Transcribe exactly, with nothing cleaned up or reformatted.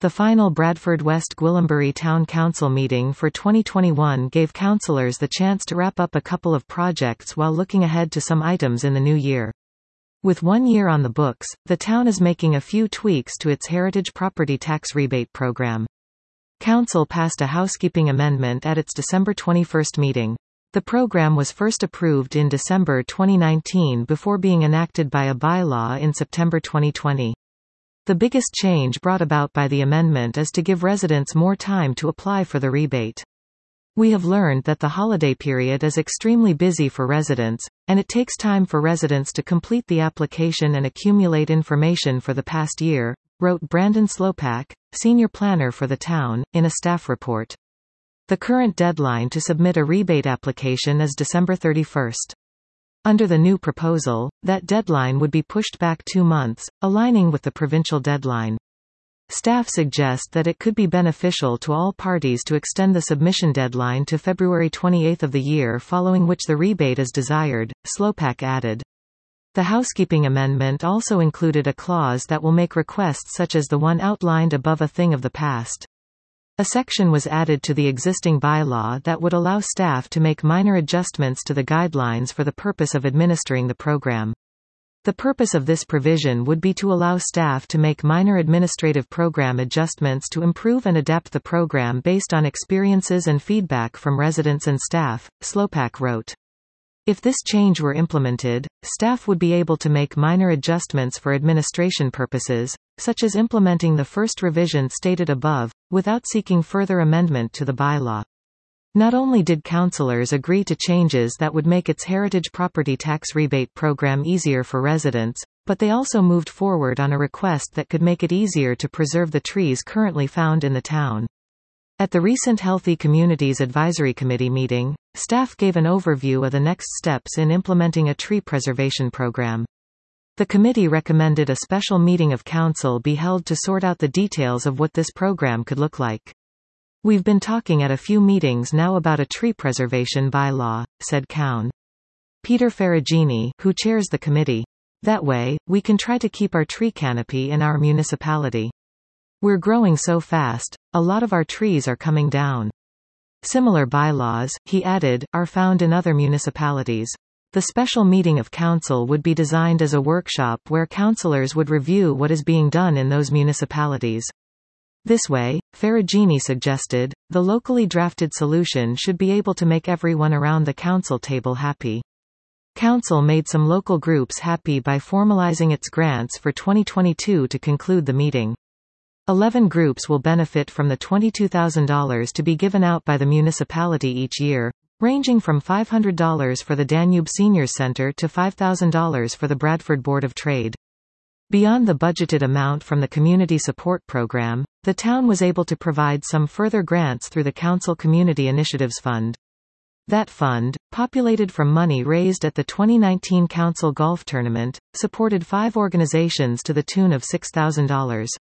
The final Bradford West Gwillimbury Town Council meeting for twenty twenty-one gave councillors the chance to wrap up a couple of projects while looking ahead to some items in the new year. With one year on the books, the town is making a few tweaks to its heritage property tax rebate program. Council passed a housekeeping amendment at its December twenty-first meeting. The program was first approved in December twenty nineteen before being enacted by a bylaw in September twenty twenty. The biggest change brought about by the amendment is to give residents more time to apply for the rebate. We have learned that the holiday period is extremely busy for residents, and it takes time for residents to complete the application and accumulate information for the past year, wrote Brandon Slopak, senior planner for the town, in a staff report. The current deadline to submit a rebate application is December thirty-first. Under the new proposal, that deadline would be pushed back two months, aligning with the provincial deadline. Staff suggest that it could be beneficial to all parties to extend the submission deadline to February twenty-eighth of the year following which the rebate is desired, Slopak added. The housekeeping amendment also included a clause that will make requests such as the one outlined above a thing of the past. A section was added to the existing bylaw that would allow staff to make minor adjustments to the guidelines for the purpose of administering the program. The purpose of this provision would be to allow staff to make minor administrative program adjustments to improve and adapt the program based on experiences and feedback from residents and staff, Slopak wrote. If this change were implemented, staff would be able to make minor adjustments for administration purposes, such as implementing the first revision stated above, without seeking further amendment to the bylaw. Not only did councillors agree to changes that would make its heritage property tax rebate program easier for residents, but they also moved forward on a request that could make it easier to preserve the trees currently found in the town. At the recent Healthy Communities Advisory Committee meeting, staff gave an overview of the next steps in implementing a tree preservation program. The committee recommended a special meeting of council be held to sort out the details of what this program could look like. We've been talking at a few meetings now about a tree preservation bylaw, said Cown. Peter Ferragini, who chairs the committee. That way, we can try to keep our tree canopy in our municipality. We're growing so fast, a lot of our trees are coming down. Similar bylaws, he added, are found in other municipalities. The special meeting of council would be designed as a workshop where councillors would review what is being done in those municipalities. This way, Ferragini suggested, the locally drafted solution should be able to make everyone around the council table happy. Council made some local groups happy by formalizing its grants for twenty twenty-two to conclude the meeting. Eleven groups will benefit from the twenty-two thousand dollars to be given out by the municipality each year, ranging from five hundred dollars for the Danube Seniors Center to five thousand dollars for the Bradford Board of Trade. Beyond the budgeted amount from the Community Support Program, the town was able to provide some further grants through the Council Community Initiatives Fund. That fund, populated from money raised at the twenty nineteen Council Golf Tournament, supported five organizations to the tune of six thousand dollars.